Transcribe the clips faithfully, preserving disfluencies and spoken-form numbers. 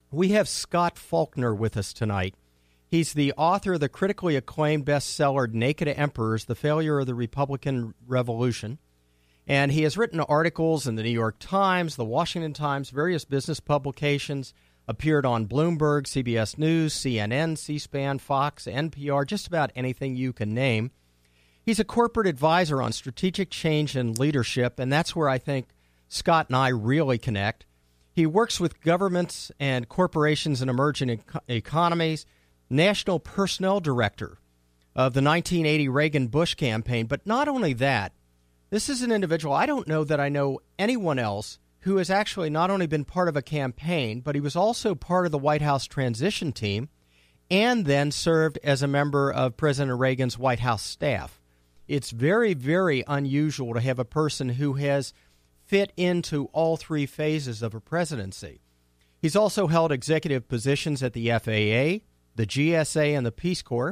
We have Scott Faulkner with us tonight. He's the author of the critically acclaimed bestseller Naked Emperors, The Failure of the Republican Revolution. And he has written articles in the New York Times, the Washington Times, various business publications, appeared on Bloomberg, C B S News, C N N, C-SPAN, Fox, N P R, just about anything you can name. He's a corporate advisor on strategic change and leadership, and that's where I think Scott and I really connect. He works with governments and corporations in emerging e- economies, National Personnel Director of the nineteen eighty Reagan-Bush campaign. But not only that, this is an individual, I don't know that I know anyone else who has actually not only been part of a campaign, but he was also part of the White House transition team and then served as a member of President Reagan's White House staff. It's very, very unusual to have a person who has fit into all three phases of a presidency. He's also held executive positions at the F A A, the G S A, and the Peace Corps.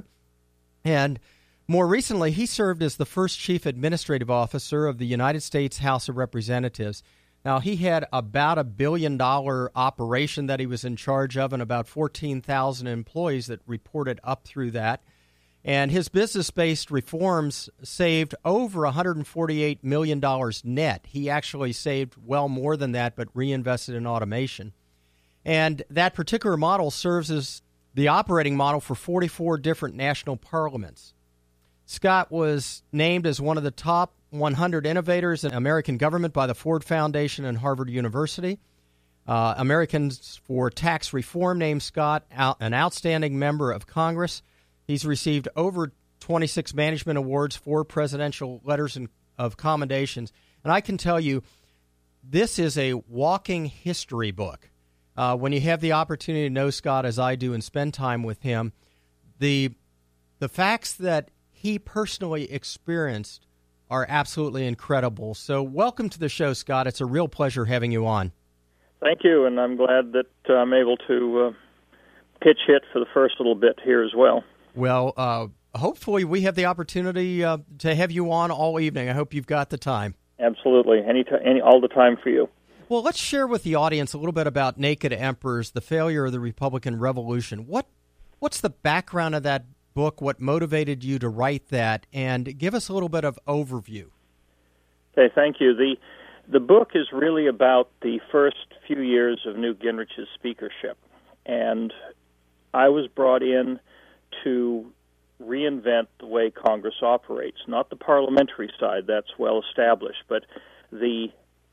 And more recently, he served as the first chief administrative officer of the United States House of Representatives. Now, he had about a billion-dollar operation that he was in charge of and about fourteen thousand employees that reported up through that. And his business-based reforms saved over one hundred forty-eight million dollars net. He actually saved well more than that, but reinvested in automation. And that particular model serves as the operating model for forty-four different national parliaments. Scott was named as one of the top one hundred innovators in American government by the Ford Foundation and Harvard University. Uh, Americans for Tax Reform named Scott out, an outstanding member of Congress. He's received over twenty-six management awards, four presidential letters of commendations. And I can tell you, this is a walking history book. Uh, when you have the opportunity to know Scott as I do and spend time with him, the the facts that he personally experienced are absolutely incredible. So welcome to the show, Scott. It's a real pleasure having you on. Thank you, and I'm glad that uh, I'm able to uh, pitch hit for the first little bit here as well. Well, uh, hopefully we have the opportunity uh, to have you on all evening. I hope you've got the time. Absolutely. Any, t- any all the time for you. Well, let's share with the audience a little bit about Naked Emperors, The Failure of the Republican Revolution. What What's the background of that book? What motivated you to write that? And give us a little bit of overview. Okay, thank you. The, the book is really about the first few years of Newt Gingrich's speakership. And I was brought in to reinvent the way Congress operates, not the parliamentary side, that's well established, but the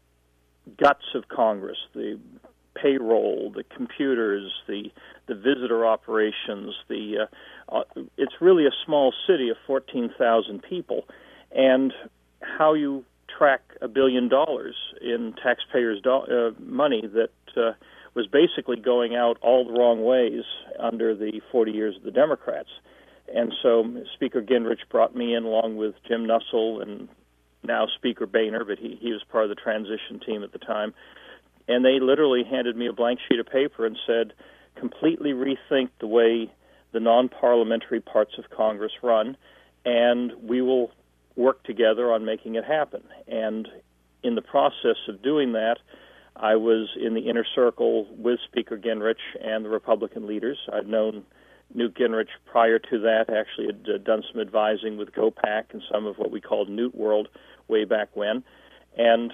guts of Congress, the payroll, the computers, the the visitor operations, the uh, uh, it's really a small city of fourteen thousand people, and how you track a billion dollars in taxpayers' do- uh, money that uh, was basically going out all the wrong ways under the forty years of the Democrats. And so Speaker Gingrich brought me in along with Jim Nussle and now Speaker Boehner, but he, he was part of the transition team at the time. And they literally handed me a blank sheet of paper and said, completely rethink the way the non-parliamentary parts of Congress run, and we will work together on making it happen. And in the process of doing that, I was in the inner circle with Speaker Gingrich and the Republican leaders. I'd known Newt Gingrich prior to that, actually had uh, done some advising with GOPAC and some of what we called Newt World way back when. And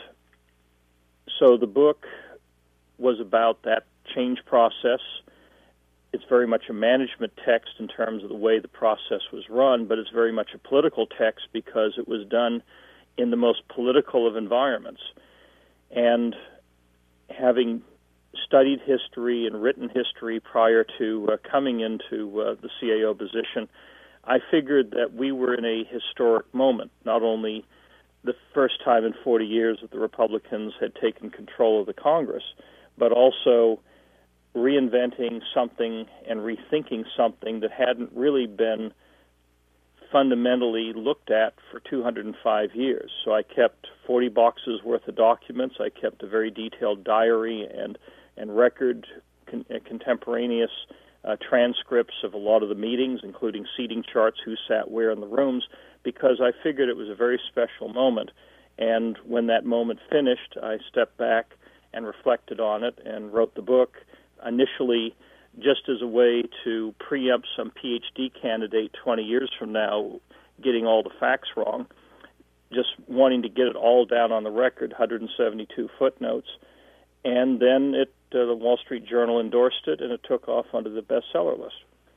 so the book was about that change process. It's very much a management text in terms of the way the process was run, but it's very much a political text because it was done in the most political of environments. And having studied history and written history prior to uh, coming into uh, the C A O position, I figured that we were in a historic moment, not only the first time in forty years that the Republicans had taken control of the Congress, but also reinventing something and rethinking something that hadn't really been fundamentally looked at for two hundred five years. So I kept forty boxes worth of documents. I kept a very detailed diary and, and record con- contemporaneous uh, transcripts of a lot of the meetings, including seating charts, who sat where in the rooms, because I figured it was a very special moment. And when that moment finished, I stepped back and reflected on it and wrote the book. initially just as a way to preempt some P H D candidate twenty years from now getting all the facts wrong, just wanting to get it all down on the record, one hundred seventy-two footnotes. And then it, uh, the Wall Street Journal endorsed it, and it took off onto the bestseller list.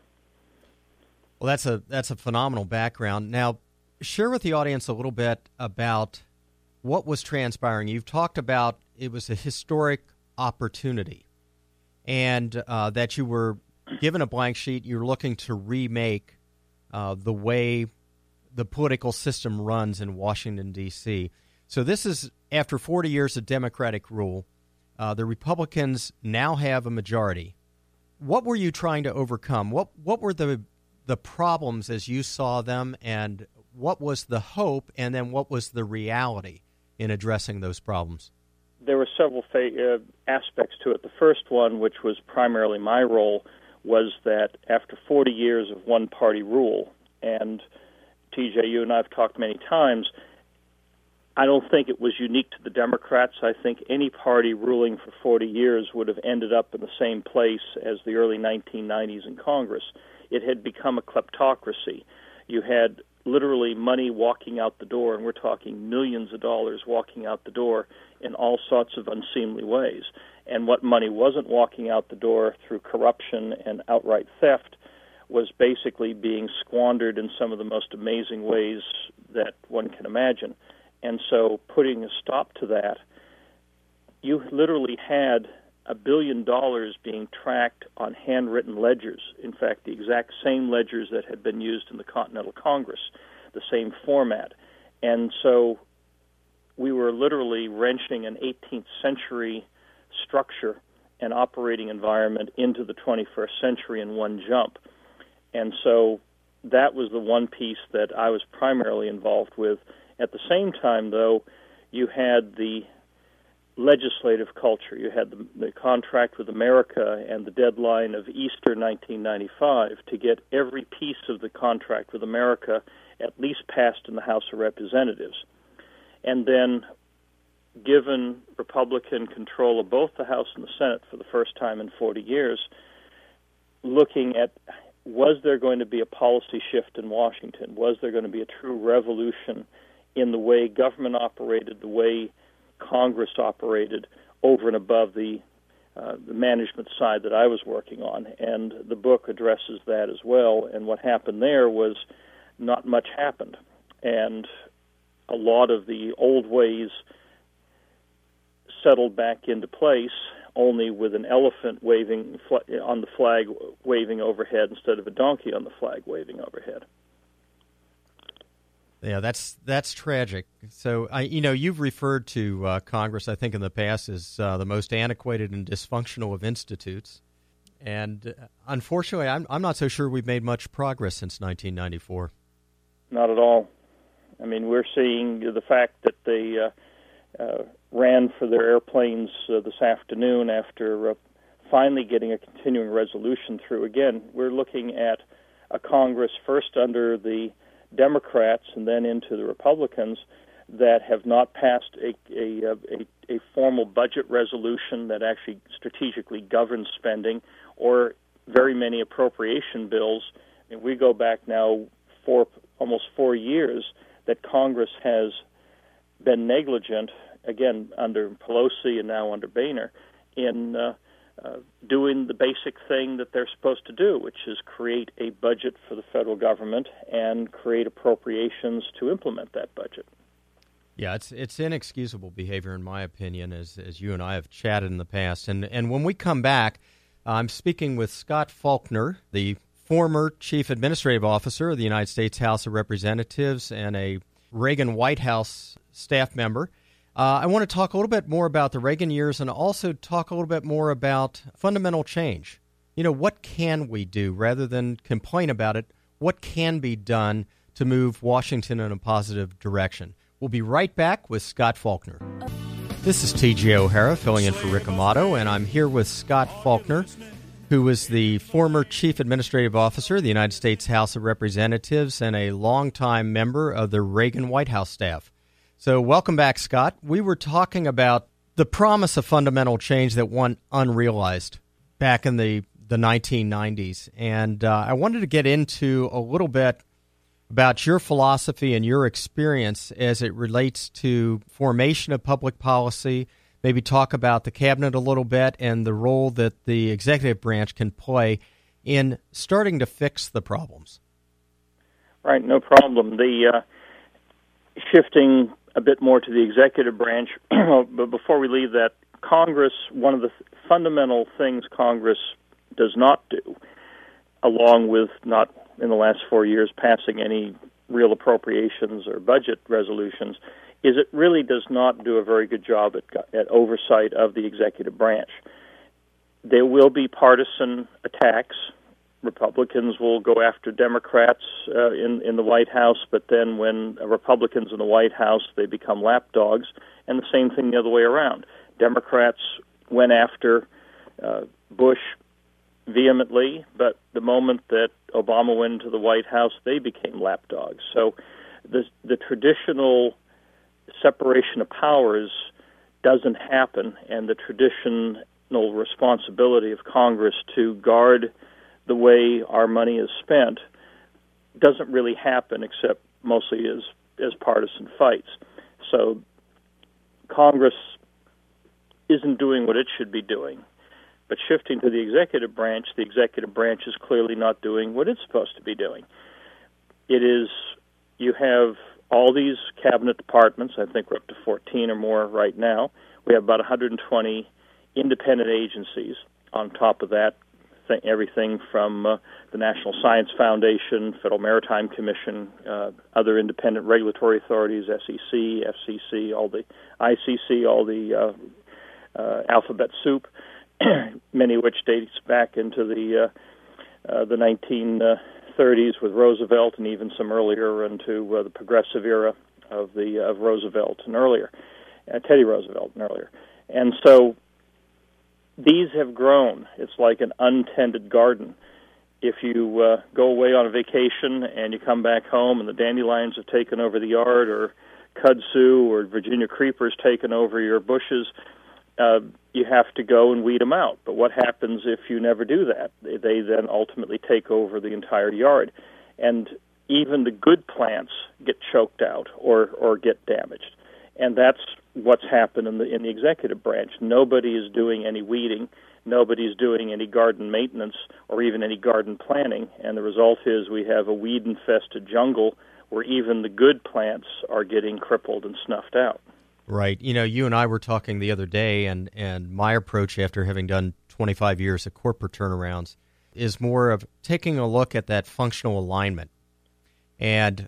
Well, that's a that's a phenomenal background. Now, share with the audience a little bit about what was transpiring. You've talked about it was a historic opportunity, and uh, that you were given a blank sheet. You're looking to remake uh, the way the political system runs in Washington, D C. So this is after forty years of Democratic rule. Uh, the Republicans now have a majority. What were you trying to overcome? What what were the the problems as you saw them, and what was the hope, and then what was the reality in addressing those problems? There were several fa- uh, aspects to it. The first one, which was primarily my role, was that after forty years of one-party rule, and T J, you and I have talked many times, I don't think it was unique to the Democrats. I think any party ruling for forty years would have ended up in the same place as the early nineteen nineties in Congress. It had become a kleptocracy. You had literally money walking out the door, and we're talking millions of dollars walking out the door in all sorts of unseemly ways. And what money wasn't walking out the door through corruption and outright theft was basically being squandered in some of the most amazing ways that one can imagine. And so putting a stop to that, you literally had a billion dollars being tracked on handwritten ledgers. In fact, the exact same ledgers that had been used in the Continental Congress, the same format. And so we were literally wrenching an eighteenth century structure and operating environment into the twenty-first century in one jump. And so that was the one piece that I was primarily involved with. At the same time, though, you had the legislative culture. You had the, the contract with America and the deadline of Easter nineteen ninety-five to get every piece of the contract with America at least passed in the House of Representatives. And then, given Republican control of both the House and the Senate for the first time in forty years, looking at was there going to be a policy shift in Washington? Was there going to be a true revolution in the way government operated, the way Congress operated, over and above the uh, the management side that I was working on? And the book addresses that as well. And what happened there was not much happened. And a lot of the old ways settled back into place, only with an elephant waving on the flag waving overhead instead of a donkey on the flag waving overhead. Yeah, that's that's tragic. So, I, you know, you've referred to uh, Congress, I think, in the past as uh, the most antiquated and dysfunctional of institutes. And uh, unfortunately, I'm, I'm not so sure we've made much progress since nineteen ninety-four. Not at all. I mean, we're seeing the fact that they uh, uh, ran for their airplanes uh, this afternoon after uh, finally getting a continuing resolution through. Again, we're looking at a Congress first under the Democrats and then into the Republicans that have not passed a, a, a, a formal budget resolution that actually strategically governs spending, or very many appropriation bills. And we go back now for almost four years that Congress has been negligent, again, under Pelosi and now under Boehner, in uh, uh, doing the basic thing that they're supposed to do, which is create a budget for the federal government and create appropriations to implement that budget. Yeah, it's it's inexcusable behavior, in my opinion, as as you and I have chatted in the past. And and when we come back, I'm speaking with Scott Faulkner, the former Chief Administrative Officer of the United States House of Representatives and a Reagan White House staff member. Uh, I want to talk a little bit more about the Reagan years and also talk a little bit more about fundamental change. You know, what can we do rather than complain about it? What can be done to move Washington in a positive direction? We'll be right back with Scott Faulkner. This is T J O'Hara filling in for Rick Amato, and I'm here with Scott Faulkner, who was the former Chief Administrative Officer of the United States House of Representatives and a longtime member of the Reagan White House staff. So welcome back, Scott. We were talking about the promise of fundamental change that went unrealized back in the, the nineteen nineties. And uh, I wanted to get into a little bit about your philosophy and your experience as it relates to formation of public policy, maybe talk about the cabinet a little bit and the role that the executive branch can play in starting to fix the problems. Right, no problem. The uh, shifting a bit more to the executive branch, but before we leave that, Congress, one of the th- fundamental things Congress does not do, along with not in the last four years passing any real appropriations or budget resolutions, is it really does not do a very good job at, at oversight of the executive branch. There will be partisan attacks. Republicans will go after Democrats uh, in, in the White House, but then when Republicans in the White House, they become lapdogs, and the same thing the other way around. Democrats went after uh, Bush vehemently, but the moment that Obama went into the White House, they became lapdogs. So the, the traditional separation of powers doesn't happen, and the traditional responsibility of Congress to guard the way our money is spent doesn't really happen, except mostly as, as partisan fights. So Congress isn't doing what it should be doing. But shifting to the executive branch, the executive branch is clearly not doing what it's supposed to be doing. It is, you have all these cabinet departments, I think we're up to fourteen or more right now. We have about one hundred twenty independent agencies. On top of that, th- everything from uh, the National Science Foundation, Federal Maritime Commission, uh, other independent regulatory authorities, S E C, F C C, all the I C C, all the uh, uh, alphabet soup, many of which dates back into the uh, uh, the nineteen thirties with Roosevelt, and even some earlier into uh, the progressive era of the of Roosevelt and earlier, uh, Teddy Roosevelt and earlier. And so these have grown. It's like an untended garden. If you uh, go away on a vacation and you come back home and the dandelions have taken over the yard, or kudzu or Virginia creepers taken over your bushes, uh, you have to go and weed them out. But what happens if you never do that? They, they then ultimately take over the entire yard. And even the good plants get choked out or, or get damaged. And that's what's happened in the in the executive branch. Nobody is doing any weeding. Nobody's doing any garden maintenance or even any garden planning. And the result is we have a weed-infested jungle where even the good plants are getting crippled and snuffed out. Right. You know, you and I were talking the other day, and, and my approach after having done twenty-five years of corporate turnarounds is more of taking a look at that functional alignment and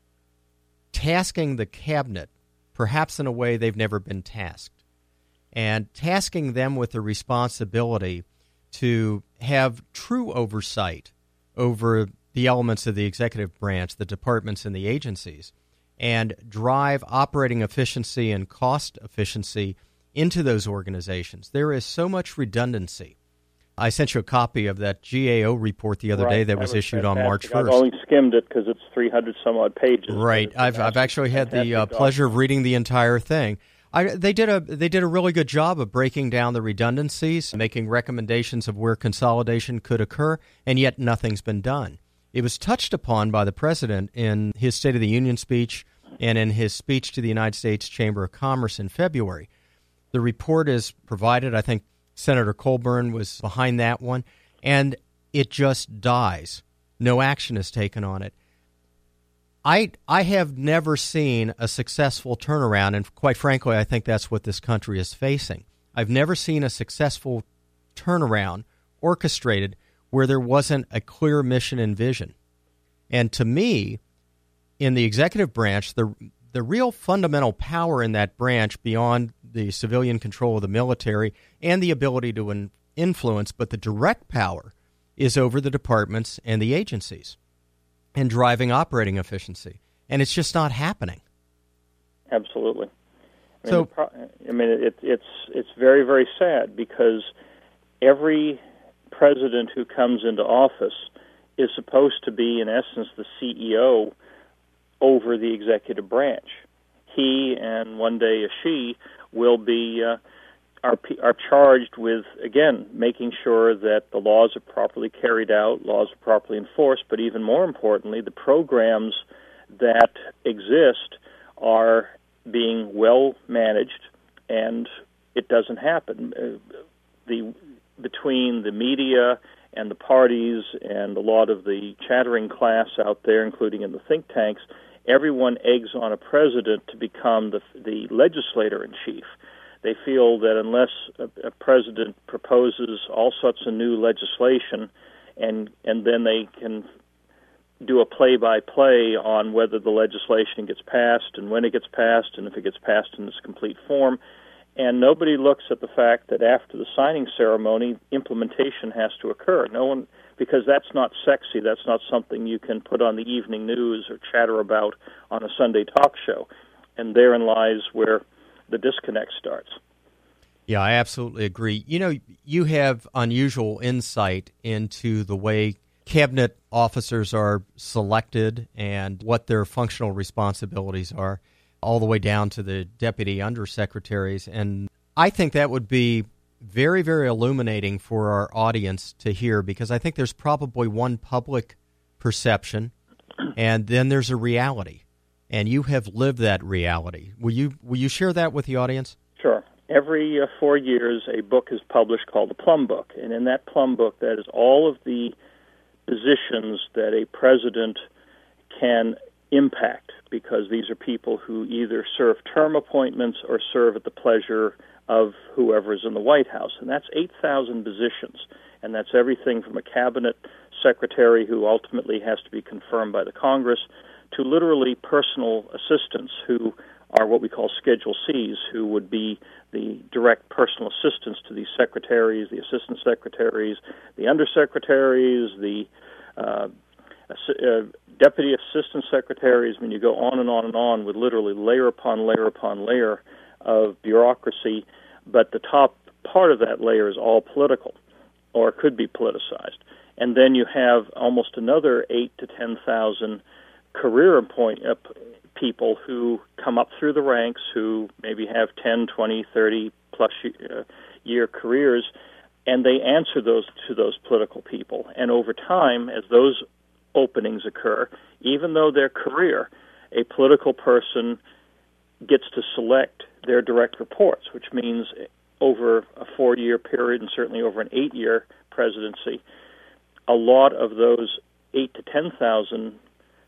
tasking the cabinet perhaps in a way they've never been tasked, and tasking them with the responsibility to have true oversight over the elements of the executive branch, the departments and the agencies, and drive operating efficiency and cost efficiency into those organizations. There is so much redundancy. I sent you a copy of that G A O report the other right. day that, that was, was issued fantastic. on March first. I've only skimmed it because it's three hundred some odd pages. Right. I've I've actually had the uh, pleasure of reading the entire thing. I, they did a they did a really good job of breaking down the redundancies, making recommendations of where consolidation could occur, and yet nothing's been done. It was touched upon by the president in his State of the Union speech and in his speech to the United States Chamber of Commerce in February. The report is provided. I think Senator Colburn was behind that one, and it just dies. No action is taken on it. I I have never seen a successful turnaround, and quite frankly, I think that's what this country is facing. I've never seen a successful turnaround orchestrated where there wasn't a clear mission and vision. And to me, in the executive branch, the the real fundamental power in that branch, beyond the civilian control of the military and the ability to in, influence, but the direct power is over the departments and the agencies and driving operating efficiency. And it's just not happening. Absolutely. I mean, so, pro- I mean, it, it's it's very, very sad because every president who comes into office is supposed to be, in essence, the C E O over the executive branch. He, and one day a she, will be uh, are are charged with, again, making sure that the laws are properly carried out, laws are properly enforced, but even more importantly, the programs that exist are being well managed, and it doesn't happen. Uh, the between the media and the parties and a lot of the chattering class out there, including in the think tanks, everyone eggs on a president to become the the legislator-in-chief. They feel that unless a, a president proposes all sorts of new legislation, and and then they can do a play-by-play on whether the legislation gets passed and when it gets passed and if it gets passed in its complete form. And nobody looks at the fact that after the signing ceremony, implementation has to occur. No one, because that's not sexy. That's not something you can put on the evening news or chatter about on a Sunday talk show. And therein lies where the disconnect starts. Yeah, I absolutely agree. You know, you have unusual insight into the way cabinet officers are selected and what their functional responsibilities are, all the way down to the deputy undersecretaries. And I think that would be very, very illuminating for our audience to hear, because I think there's probably one public perception, and then there's a reality. And you have lived that reality. Will you will you share that with the audience? Sure. Every uh, four years, a book is published called the Plum Book. And in that Plum Book, that is all of the positions that a president can impact, because these are people who either serve term appointments or serve at the pleasure of whoever is in the White House. And that's eight thousand positions. And that's everything from a cabinet secretary who ultimately has to be confirmed by the Congress to literally personal assistants who are what we call Schedule Cs, who would be the direct personal assistants to these secretaries, the assistant secretaries, the undersecretaries, the uh, uh, deputy assistant secretaries. I mean, you go on and on and on with literally layer upon layer upon layer of bureaucracy, but the top part of that layer is all political, or could be politicized. And then you have almost another eight to ten thousand career appoint, uh, people who come up through the ranks, who maybe have ten, twenty, thirty plus uh, year careers, and they answer those to those political people. And over time, as those openings occur, even though their career, a political person gets to select their direct reports, which means over a four-year period and certainly over an eight-year presidency, a lot of those eight to ten thousand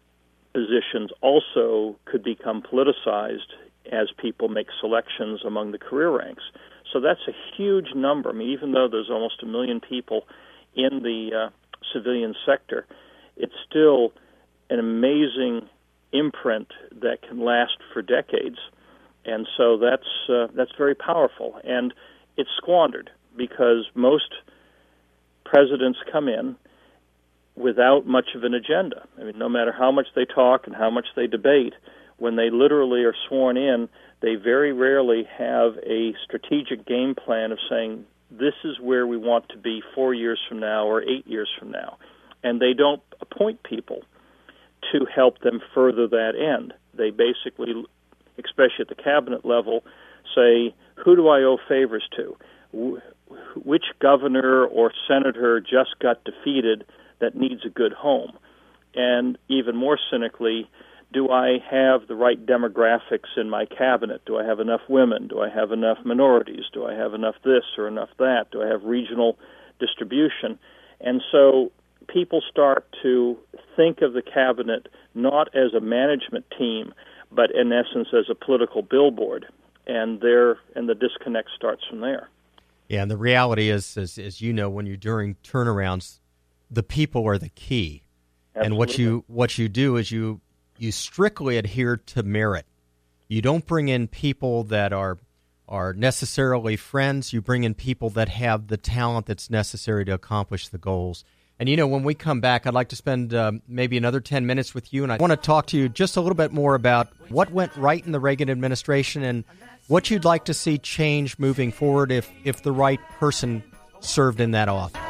positions also could become politicized as people make selections among the career ranks. So that's a huge number. I mean, even though there's almost a million people in the uh, civilian sector, it's still an amazing imprint that can last for decades. And so that's uh, that's very powerful. And it's squandered because most presidents come in without much of an agenda. I mean, no matter how much they talk and how much they debate, when they literally are sworn in, they very rarely have a strategic game plan of saying, this is where we want to be four years from now or eight years from now. And they don't appoint people to help them further that end. They basically, especially at the cabinet level, say, who do I owe favors to? Which governor or senator just got defeated that needs a good home? And even more cynically, do I have the right demographics in my cabinet? Do I have enough women? Do I have enough minorities? Do I have enough this or enough that? Do I have regional distribution? And so people start to think of the cabinet not as a management team, but in essence as a political billboard, and there and the disconnect starts from there. Yeah, and the reality is, as, as you know, when you're during turnarounds, the people are the key. Absolutely. And what you what you do is you you strictly adhere to merit. You don't bring in people that are are necessarily friends. You bring in people that have the talent that's necessary to accomplish the goals. And, you know, when we come back, I'd like to spend um, maybe another ten minutes with you, and I want to talk to you just a little bit more about what went right in the Reagan administration and what you'd like to see change moving forward if, if the right person served in that office.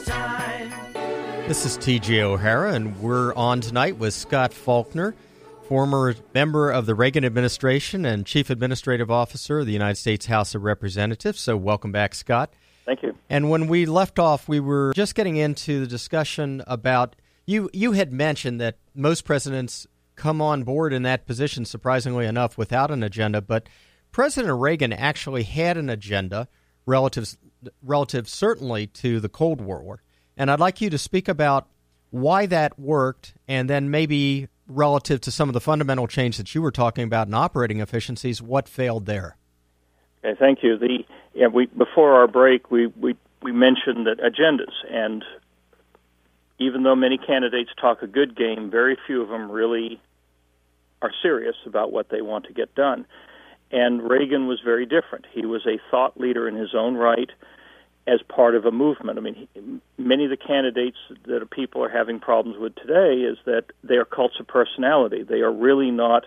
This is T J O'Hara, and we're on tonight with Scott Faulkner former member of the Reagan administration and Chief Administrative Officer of the United States House of Representatives. So welcome back, Scott. Thank you. And when we left off, we were just getting into the discussion about, you, you had mentioned that most presidents come on board in that position, surprisingly enough, without an agenda. But President Reagan actually had an agenda relative, relative certainly to the Cold War. And I'd like you to speak about why that worked, and then maybe relative to some of the fundamental change that you were talking about in operating efficiencies, what failed there? Okay, thank you. The yeah, we before our break, we, we, we mentioned that agendas, and even though many candidates talk a good game, very few of them really are serious about what they want to get done. And Reagan was very different. He was a thought leader in his own right, as part of a movement. I mean, he, many of the candidates that people are having problems with today is that they are cults of personality. They are really not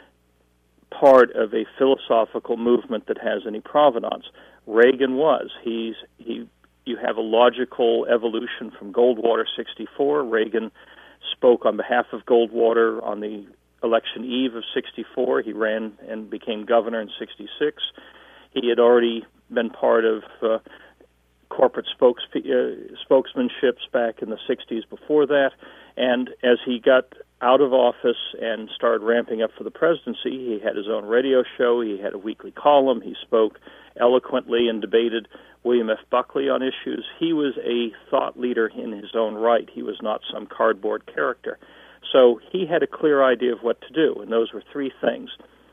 part of a philosophical movement that has any provenance. Reagan was. He's he. You have a logical evolution from Goldwater sixty-four. Reagan spoke on behalf of Goldwater on the election eve of sixty-four. He ran and became governor in sixty-six. He had already been part of uh, corporate spokes, uh, spokesmanships back in the sixties before that, and as he got out of office and started ramping up for the presidency, he had his own radio show, he had a weekly column, he spoke eloquently and debated William F. Buckley on issues. He was a thought leader in his own right. He was not some cardboard character. So he had a clear idea of what to do, and those were three things.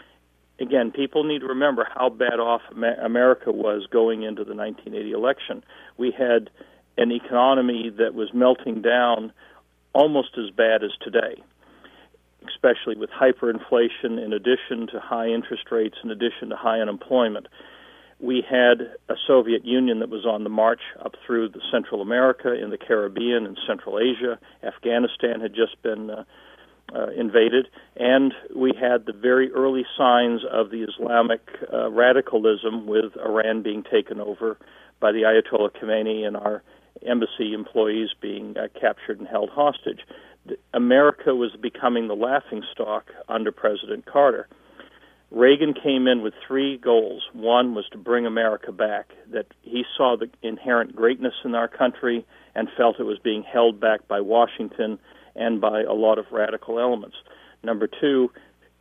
Again, people need to remember how bad off America was going into the nineteen eighty election. We had an economy that was melting down almost as bad as today, especially with hyperinflation in addition to high interest rates, in addition to high unemployment. We had a Soviet Union that was on the march up through the Central America, in the Caribbean, and Central Asia. Afghanistan had just been uh, Uh, invaded, and we had the very early signs of the Islamic uh, radicalism, with Iran being taken over by the Ayatollah Khomeini and our embassy employees being uh, captured and held hostage. The, America was becoming the laughingstock under President Carter. Reagan came in with three goals. One was to bring America back, that he saw the inherent greatness in our country and felt it was being held back by Washington and by a lot of radical elements. Number two,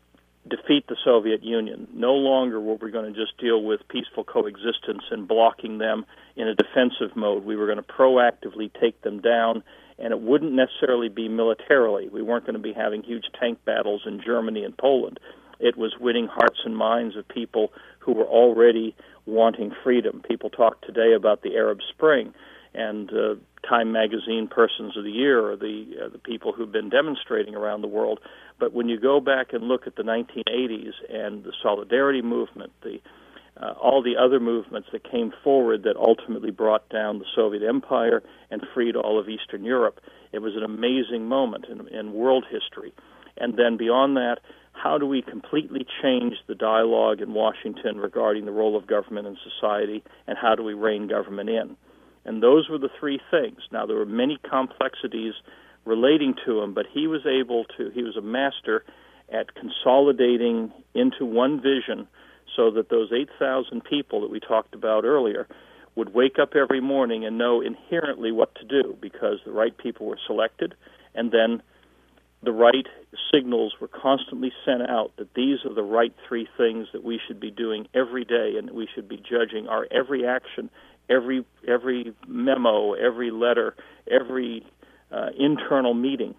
defeat the Soviet Union. No longer were we going to just deal with peaceful coexistence and blocking them in a defensive mode. We were going to proactively take them down, and it wouldn't necessarily be militarily. We weren't going to be having huge tank battles in Germany and Poland. It was winning hearts and minds of people who were already wanting freedom. People talk today about the Arab Spring, and uh, Time Magazine Persons of the Year are the uh, the people who've been demonstrating around the world. But when you go back and look at the nineteen eighties and the Solidarity movement, the uh, all the other movements that came forward that ultimately brought down the Soviet Empire and freed all of Eastern Europe, it was an amazing moment in, in world history. And then beyond that, how do we completely change the dialogue in Washington regarding the role of government in society, and how do we rein government in? And those were the three things. Now, there were many complexities relating to him, but he was able to, he was a master at consolidating into one vision so that those eight thousand people that we talked about earlier would wake up every morning and know inherently what to do, because the right people were selected, and then the right signals were constantly sent out that these are the right three things that we should be doing every day, and that we should be judging our every action, every every memo, every letter, every uh, internal meeting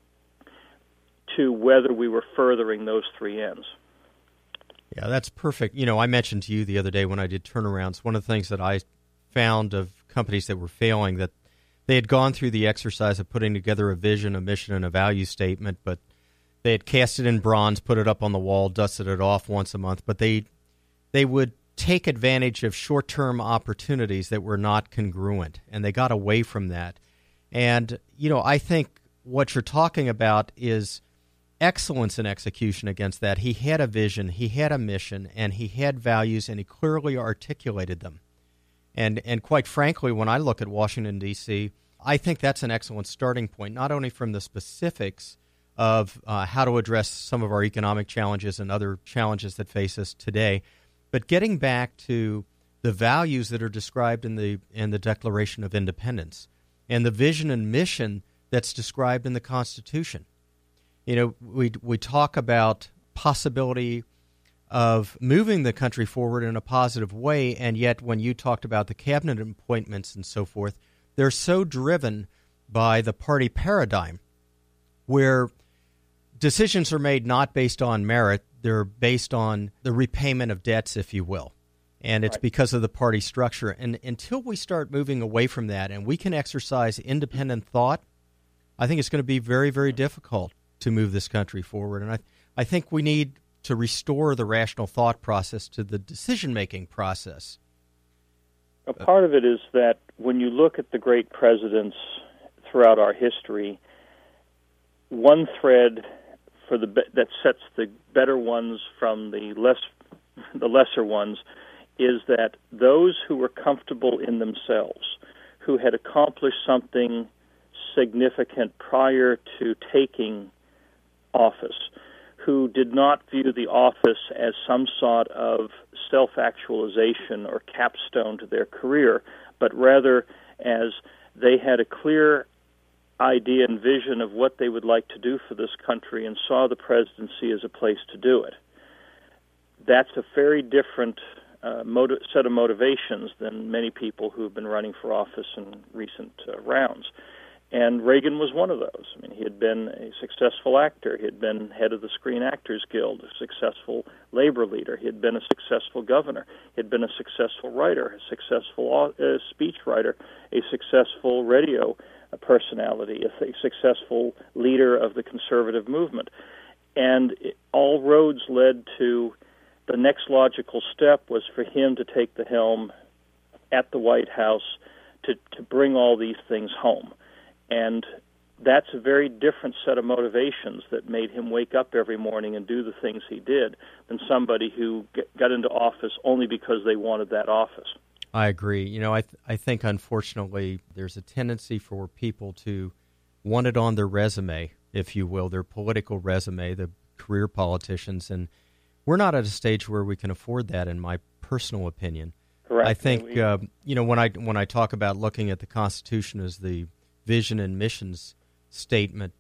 to whether we were furthering those three ends. Yeah, that's perfect. You know, I mentioned to you the other day when I did turnarounds, one of the things that I found of companies that were failing, that they had gone through the exercise of putting together a vision, a mission, and a value statement, but they had cast it in bronze, put it up on the wall, dusted it off once a month, but they they would take advantage of short-term opportunities that were not congruent, and they got away from that. And, you know, I think what you're talking about is excellence in execution against that. He had a vision, he had a mission, and he had values, and he clearly articulated them. And and quite frankly, when I look at Washington, D C, I think that's an excellent starting point, not only from the specifics of uh, how to address some of our economic challenges and other challenges that face us today. But getting back to the values that are described in the in the Declaration of Independence and the vision and mission that's described in the Constitution. You know, we we talk about possibility of moving the country forward in a positive way, and yet when you talked about the cabinet appointments and so forth, they're so driven by the party paradigm where decisions are made not based on merit, they're based on the repayment of debts, if you will. And it's right. because of the party structure. And until we start moving away from that and we can exercise independent thought, I think it's going to be very, very difficult to move this country forward. And I, I think we need to restore the rational thought process to the decision-making process. A part of it is that when you look at the great presidents throughout our history, one thread for the that sets the better ones from the less the lesser ones is that those who were comfortable in themselves, who had accomplished something significant prior to taking office, who did not view the office as some sort of self-actualization or capstone to their career, but rather as they had a clear idea and vision of what they would like to do for this country and saw the presidency as a place to do it. That's a very different uh, motiv- set of motivations than many people who have been running for office in recent uh, rounds. And Reagan was one of those. I mean, he had been a successful actor. He had been head of the Screen Actors Guild, a successful labor leader. He had been a successful governor. He had been a successful writer, a successful uh, speech writer, a successful radio personality, a, a successful leader of the conservative movement. And it, all roads led to the next logical step was for him to take the helm at the White House to, to bring all these things home. And that's a very different set of motivations that made him wake up every morning and do the things he did than somebody who got into office only because they wanted that office. I agree. You know, I th- I think, unfortunately, there's a tendency for people to want it on their resume, if you will, their political resume, the career politicians, and we're not at a stage where we can afford that, in my personal opinion. Correct. I think, uh, you know, when I when I talk about looking at the Constitution as the vision and missions statement,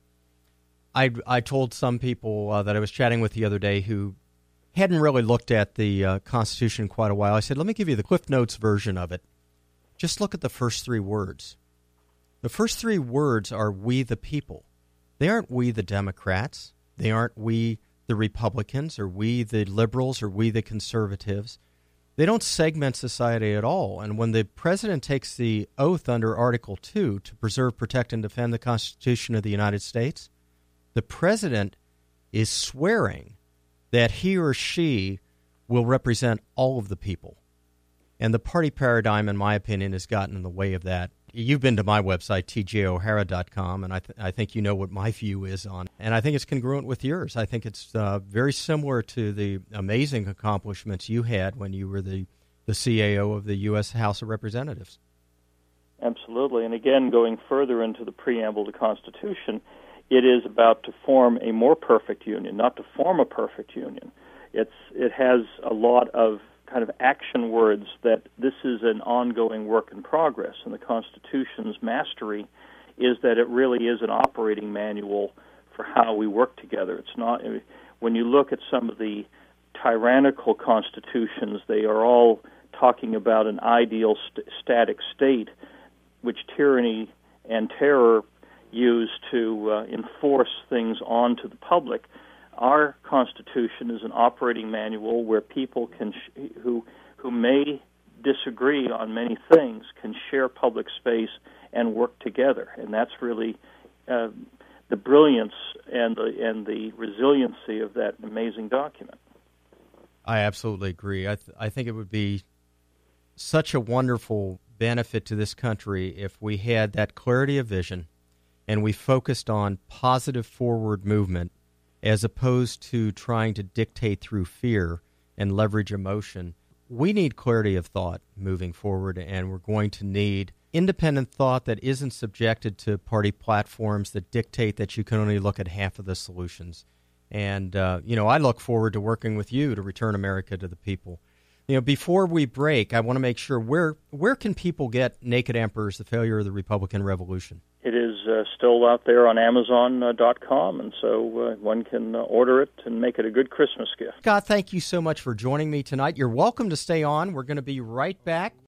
I, I told some people uh, that I was chatting with the other day who hadn't really looked at the uh, Constitution in quite a while. I said, let me give you the Cliff Notes version of it. Just look at the first three words. The first three words are we the people. They aren't we the Democrats. They aren't we the Republicans or we the liberals or we the conservatives. They don't segment society at all. And when the president takes the oath under Article two to preserve, protect, and defend the Constitution of the United States, the president is swearing that he or she will represent all of the people. And the party paradigm, in my opinion, has gotten in the way of that. You've been to my website, T J O'Hara dot com, and I, th- I think you know what my view is on it. And I think it's congruent with yours. I think it's uh, very similar to the amazing accomplishments you had when you were the, the C A O of the U S House of Representatives. Absolutely. And again, going further into the preamble to the Constitution, it is about to form a more perfect union, not to form a perfect union. It's It has a lot of kind of action words that this is an ongoing work in progress, and the Constitution's mastery is that it really is an operating manual for how we work together. It's not, when you look at some of the tyrannical constitutions, they are all talking about an ideal st- static state, which tyranny and terror use to uh, enforce things onto the public. Our Constitution is an operating manual where people can sh- who who may disagree on many things can share public space and work together, and that's really uh, the brilliance and the and the resiliency of that amazing document. I absolutely agree. I th- I think it would be such a wonderful benefit to this country if we had that clarity of vision and we focused on positive forward movement as opposed to trying to dictate through fear and leverage emotion. We need clarity of thought moving forward, and we're going to need independent thought that isn't subjected to party platforms that dictate that you can only look at half of the solutions. And, uh, you know, I look forward to working with you to return America to the people. You know, before we break, I want to make sure, where where can people get Naked Emperors, The Failure of the Republican Revolution? It is uh, still out there on Amazon dot com, and so uh, one can uh, order it and make it a good Christmas gift. Scott, thank you so much for joining me tonight. You're welcome to stay on. We're going to be right back.